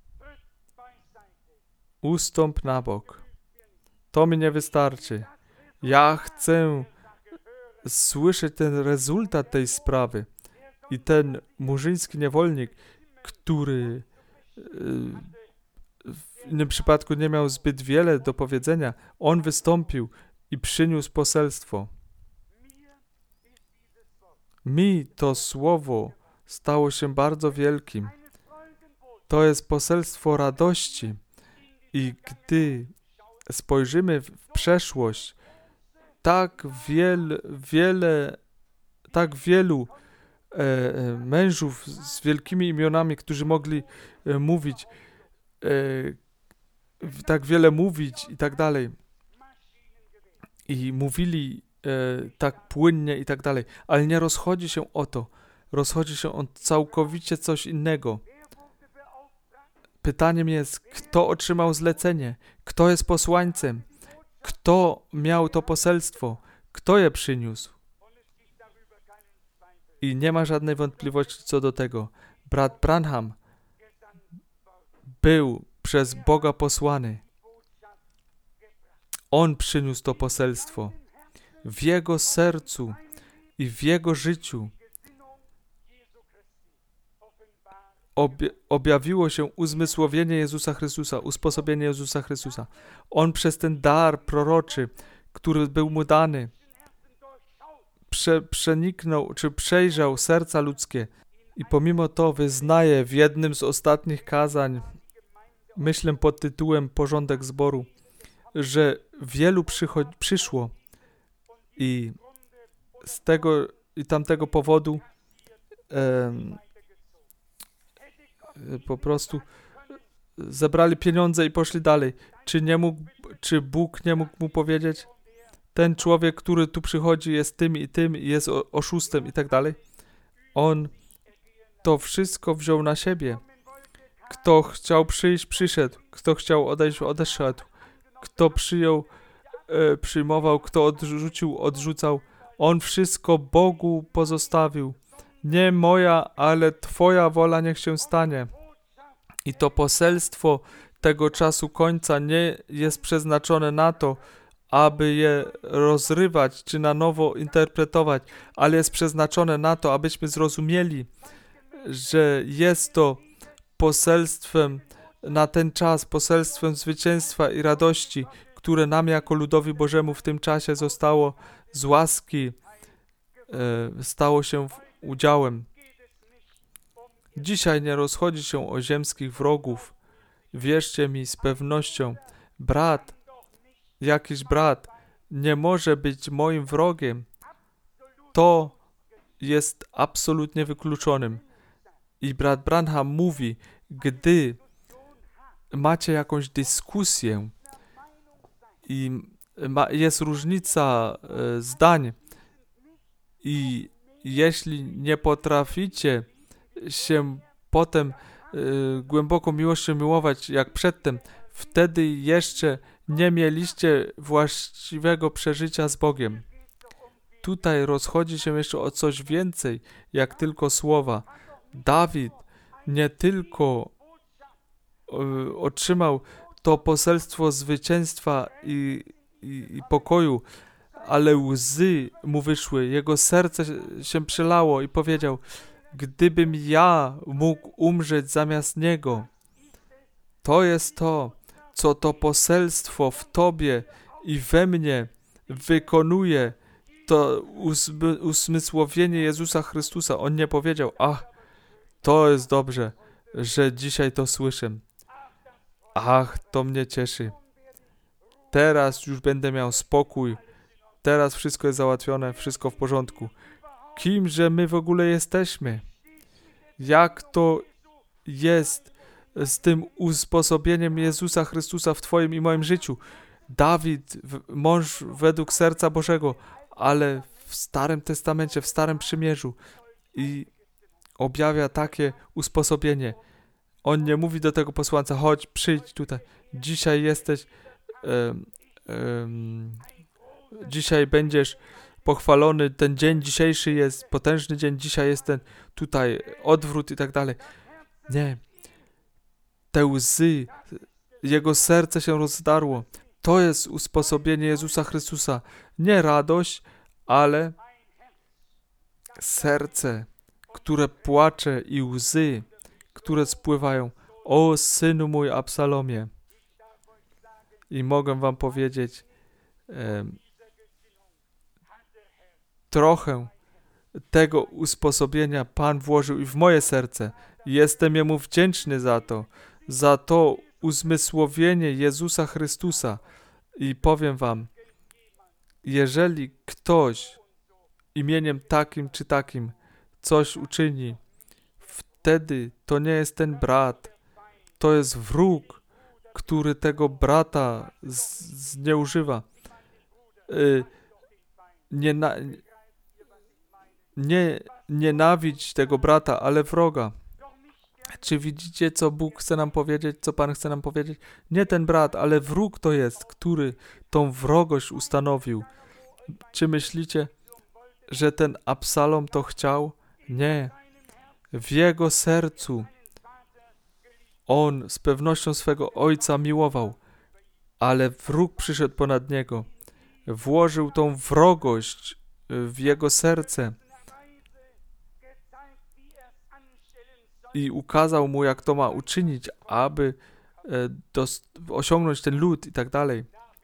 Ustąp na bok. To mi nie wystarczy. Ja chcę słyszeć ten rezultat tej sprawy. I ten murzyński niewolnik, który w innym przypadku nie miał zbyt wiele do powiedzenia, on wystąpił i przyniósł poselstwo. Mi to słowo stało się bardzo wielkim. To jest poselstwo radości. I gdy spojrzymy w przeszłość, tak wielu mężów z wielkimi imionami, którzy mogli mówić, tak wiele mówić i tak dalej. I mówili tak płynnie i tak dalej. Ale nie rozchodzi się o to. Rozchodzi się o całkowicie coś innego. Pytaniem jest, kto otrzymał zlecenie? Kto jest posłańcem? Kto miał to poselstwo? Kto je przyniósł? I nie ma żadnej wątpliwości co do tego. Brat Branham był przez Boga posłany. On przyniósł to poselstwo. W jego sercu i w jego życiu objawiło się uzmysłowienie Jezusa Chrystusa, usposobienie Jezusa Chrystusa. On przez ten dar proroczy, który był mu dany, przeniknął, czy przejrzał serca ludzkie i pomimo to wyznaje w jednym z ostatnich kazań, myślę pod tytułem Porządek zboru, że wielu przyszło i z tego i tamtego powodu po prostu zebrali pieniądze i poszli dalej. Czy Bóg nie mógł mu powiedzieć, ten człowiek, który tu przychodzi, jest tym i tym, jest oszustem i tak dalej? On to wszystko wziął na siebie. Kto chciał przyjść, przyszedł. Kto chciał odejść, odeszedł. Kto przyjmował, kto odrzucał. On wszystko Bogu pozostawił. Nie moja, ale Twoja wola niech się stanie. I to poselstwo tego czasu końca nie jest przeznaczone na to, aby je rozrywać, czy na nowo interpretować, ale jest przeznaczone na to, abyśmy zrozumieli, że jest to poselstwem na ten czas, poselstwem zwycięstwa i radości, które nam jako ludowi Bożemu w tym czasie zostało z łaski, stało się udziałem. Dzisiaj nie rozchodzi się o ziemskich wrogów. Wierzcie mi z pewnością, jakiś brat nie może być moim wrogiem. To jest absolutnie wykluczonym. I brat Branham mówi, gdy macie jakąś dyskusję i jest różnica zdań i jeśli nie potraficie się potem głęboką miłością miłować jak przedtem, wtedy jeszcze nie mieliście właściwego przeżycia z Bogiem. Tutaj rozchodzi się jeszcze o coś więcej, jak tylko słowa. Dawid nie tylko otrzymał to poselstwo zwycięstwa i pokoju, ale łzy mu wyszły, jego serce się przelało i powiedział, gdybym ja mógł umrzeć zamiast niego. To jest to, co to poselstwo w Tobie i we mnie wykonuje, to uzmysłowienie Jezusa Chrystusa. On nie powiedział, ach, to jest dobrze, że dzisiaj to słyszę. Ach, to mnie cieszy. Teraz już będę miał spokój. Teraz wszystko jest załatwione, wszystko w porządku. Kimże my w ogóle jesteśmy? Jak to jest z tym usposobieniem Jezusa Chrystusa w Twoim i moim życiu? Dawid, mąż według serca Bożego, ale w Starym Testamencie, w Starym Przymierzu i objawia takie usposobienie. On nie mówi do tego posłańca, chodź, przyjdź tutaj. Dzisiaj jesteś, dzisiaj będziesz pochwalony, ten dzień dzisiejszy jest potężny dzień, dzisiaj jest ten tutaj odwrót i tak dalej. Nie. Te łzy, jego serce się rozdarło. To jest usposobienie Jezusa Chrystusa. Nie radość, ale serce, które płacze i łzy, które spływają. O, synu mój Absalomie. I mogę wam powiedzieć, trochę tego usposobienia Pan włożył i w moje serce. Jestem Jemu wdzięczny za to uzmysłowienie Jezusa Chrystusa. I powiem wam, jeżeli ktoś imieniem takim czy takim coś uczyni, wtedy to nie jest ten brat, to jest wróg, który tego brata znieużywa. Nie nienawidź tego brata, ale wroga. Czy widzicie, co Bóg chce nam powiedzieć, co Pan chce nam powiedzieć? Nie ten brat, ale wróg to jest, który tą wrogość ustanowił. Czy myślicie, że ten Absalom to chciał? Nie. W jego sercu on z pewnością swego ojca miłował, ale wróg przyszedł ponad niego. Włożył tą wrogość w jego serce i ukazał mu, jak to ma uczynić, aby osiągnąć ten lud i tak dalej.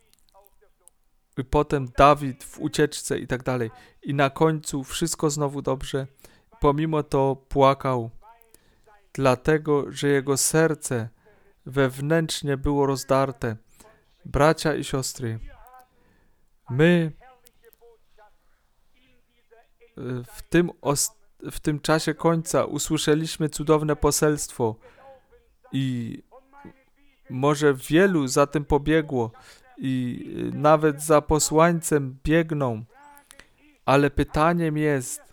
I potem Dawid w ucieczce i tak dalej. I na końcu wszystko znowu dobrze. Pomimo to płakał, dlatego, że jego serce wewnętrznie było rozdarte. Bracia i siostry, my w tym czasie końca usłyszeliśmy cudowne poselstwo i może wielu za tym pobiegło i nawet za posłańcem biegną, ale pytaniem jest,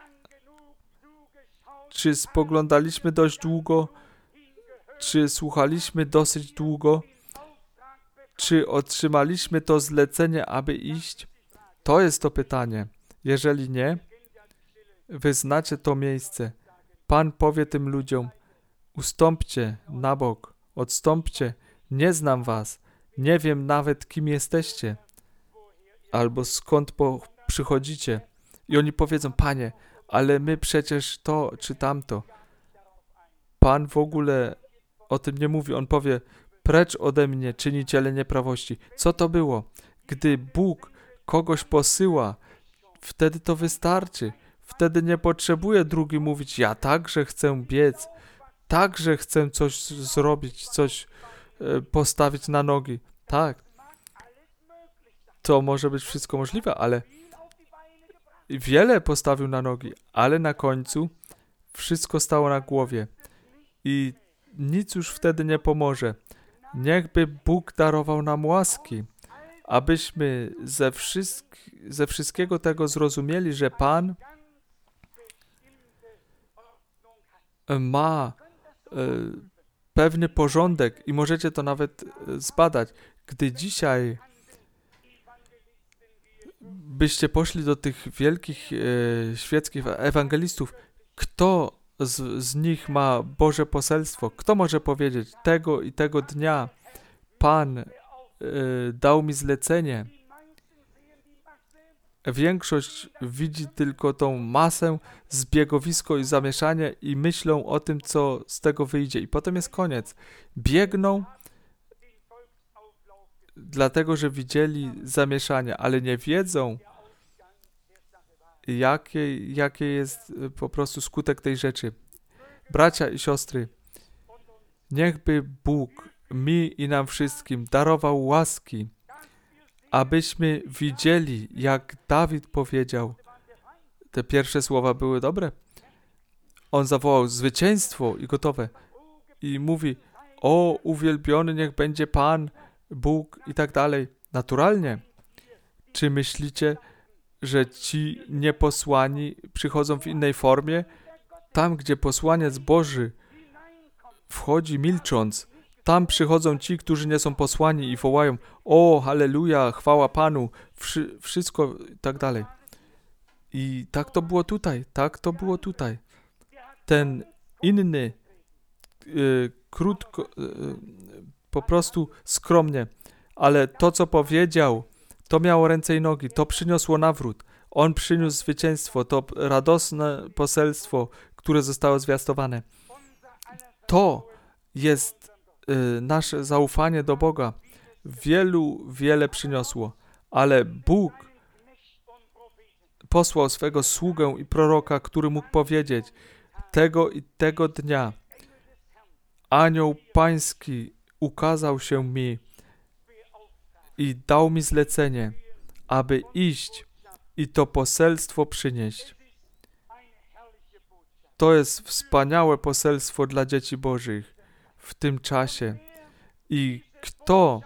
czy spoglądaliśmy dość długo, czy słuchaliśmy dosyć długo, czy otrzymaliśmy to zlecenie, aby iść? To jest to pytanie. Jeżeli nie, wy znacie to miejsce. Pan powie tym ludziom, ustąpcie na bok, odstąpcie, nie znam was, nie wiem nawet, kim jesteście, albo skąd przychodzicie. I oni powiedzą, Panie, ale my przecież to czy tamto. Pan w ogóle o tym nie mówi. On powie, precz ode mnie, czyniciele nieprawości. Co to było? Gdy Bóg kogoś posyła, wtedy to wystarczy. Wtedy nie potrzebuje drugi mówić, ja także chcę biec, także chcę coś zrobić, coś postawić na nogi. Tak, to może być wszystko możliwe, ale wiele postawił na nogi, ale na końcu wszystko stało na głowie i nic już wtedy nie pomoże. Niechby Bóg darował nam łaski, abyśmy ze wszystkiego tego zrozumieli, że Pan ma pewny porządek i możecie to nawet zbadać. Gdy dzisiaj byście poszli do tych wielkich świeckich ewangelistów, kto z nich ma Boże poselstwo? Kto może powiedzieć, tego i tego dnia Pan dał mi zlecenie? Większość widzi tylko tą masę, zbiegowisko i zamieszanie i myślą o tym, co z tego wyjdzie. I potem jest koniec. Biegną, dlatego że widzieli zamieszanie, ale nie wiedzą, jaki jest po prostu skutek tej rzeczy. Bracia i siostry, niechby Bóg mi i nam wszystkim darował łaski, abyśmy widzieli, jak Dawid powiedział. Te pierwsze słowa były dobre. On zawołał zwycięstwo i gotowe. I mówi, o uwielbiony niech będzie Pan, Bóg i tak dalej. Naturalnie. Czy myślicie, że ci nieposłani przychodzą w innej formie? Tam, gdzie posłaniec Boży wchodzi milcząc, tam przychodzą ci, którzy nie są posłani i wołają, o, halleluja, chwała Panu, wszystko i tak dalej. I tak to było tutaj. Ten inny, krótko, po prostu skromnie, ale to, co powiedział, to miało ręce i nogi, to przyniosło nawrót. On przyniósł zwycięstwo, to radosne poselstwo, które zostało zwiastowane. To jest nasze zaufanie do Boga. Wiele przyniosło, ale Bóg posłał swego sługę i proroka, który mógł powiedzieć, tego i tego dnia anioł pański ukazał się mi i dał mi zlecenie, aby iść i to poselstwo przynieść. To jest wspaniałe poselstwo dla dzieci Bożych w tym czasie. I kto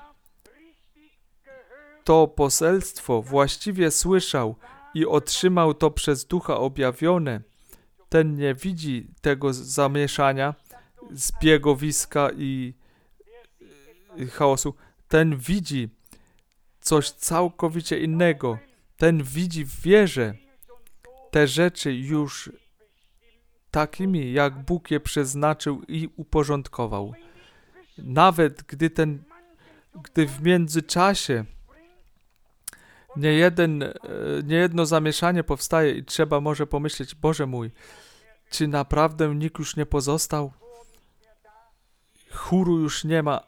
to poselstwo właściwie słyszał i otrzymał to przez Ducha objawione, ten nie widzi tego zamieszania, zbiegowiska i chaosu. Ten widzi coś całkowicie innego. Ten widzi w wierze te rzeczy już takimi, jak Bóg je przeznaczył i uporządkował. Nawet gdy w międzyczasie Nie jedno zamieszanie powstaje i trzeba może pomyśleć, Boże mój, czy naprawdę nikt już nie pozostał? Chóru już nie ma,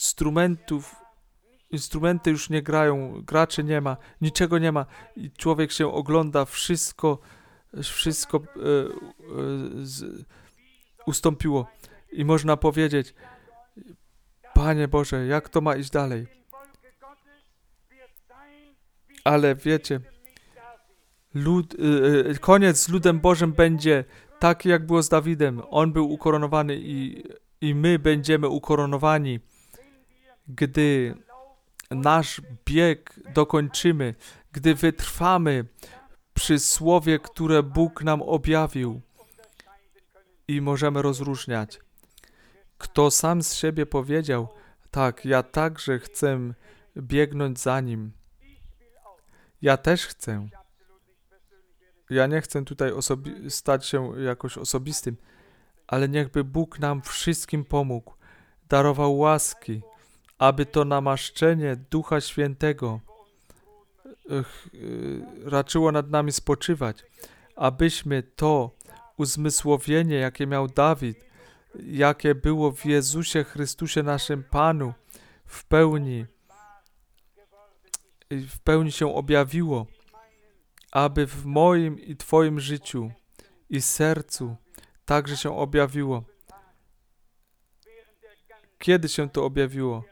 instrumenty już nie grają, graczy nie ma, niczego nie ma i człowiek się ogląda, wszystko ustąpiło i można powiedzieć, Panie Boże, jak to ma iść dalej? Ale wiecie, koniec z ludem Bożym będzie taki, jak było z Dawidem. On był ukoronowany i my będziemy ukoronowani, gdy nasz bieg dokończymy, gdy wytrwamy przy słowie, które Bóg nam objawił i możemy rozróżniać. Kto sam z siebie powiedział, tak, ja także chcę biegnąć za Nim. Ja też chcę. Ja nie chcę tutaj stać się jakoś osobistym, ale niechby Bóg nam wszystkim pomógł, darował łaski, aby to namaszczenie Ducha Świętego raczyło nad nami spoczywać, abyśmy to uzmysłowienie, jakie miał Dawid, jakie było w Jezusie Chrystusie naszym Panu, w pełni się objawiło, aby w moim i Twoim życiu i sercu także się objawiło. Kiedy się to objawiło?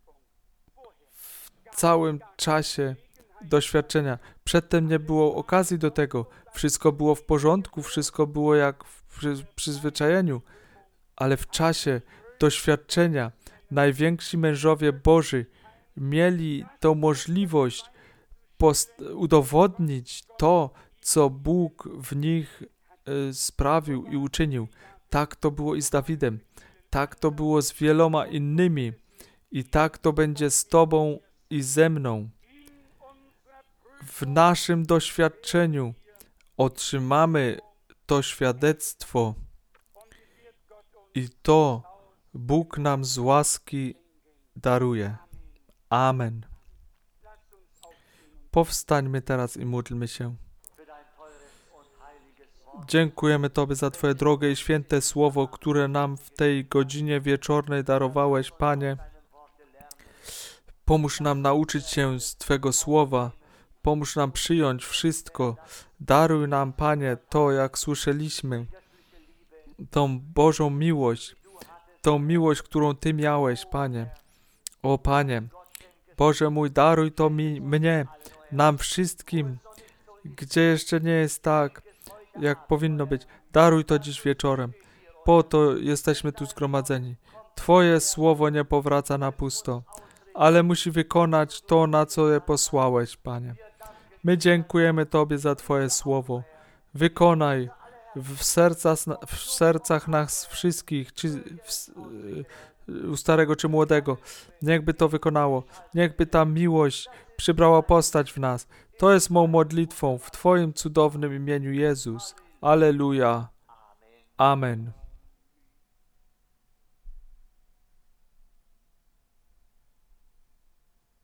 W całym czasie doświadczenia. Przedtem nie było okazji do tego. Wszystko było w porządku, wszystko było jak w przyzwyczajeniu, ale w czasie doświadczenia najwięksi mężowie Boży mieli tą możliwość udowodnić to, co Bóg w nich sprawił i uczynił. Tak to było i z Dawidem. Tak to było z wieloma innymi. I tak to będzie z Tobą i ze mną. W naszym doświadczeniu otrzymamy to świadectwo i to Bóg nam z łaski daruje. Amen. Powstańmy teraz i módlmy się. Dziękujemy Tobie za Twoje drogie i święte słowo, które nam w tej godzinie wieczornej darowałeś, Panie. Pomóż nam nauczyć się z Twego słowa. Pomóż nam przyjąć wszystko. Daruj nam, Panie, to, jak słyszeliśmy, tą Bożą miłość, tą miłość, którą Ty miałeś, Panie. O, Panie, Boże mój, daruj to mnie, nam wszystkim, gdzie jeszcze nie jest tak, jak powinno być. Daruj to dziś wieczorem. Po to jesteśmy tu zgromadzeni. Twoje słowo nie powraca na pusto, ale musi wykonać to, na co je posłałeś, Panie. My dziękujemy Tobie za Twoje słowo. Wykonaj w sercach nas wszystkich, czy u starego, czy młodego. Niechby to wykonało. Niechby ta miłość przybrała postać w nas. To jest mą modlitwą w Twoim cudownym imieniu, Jezus. Alleluja. Amen.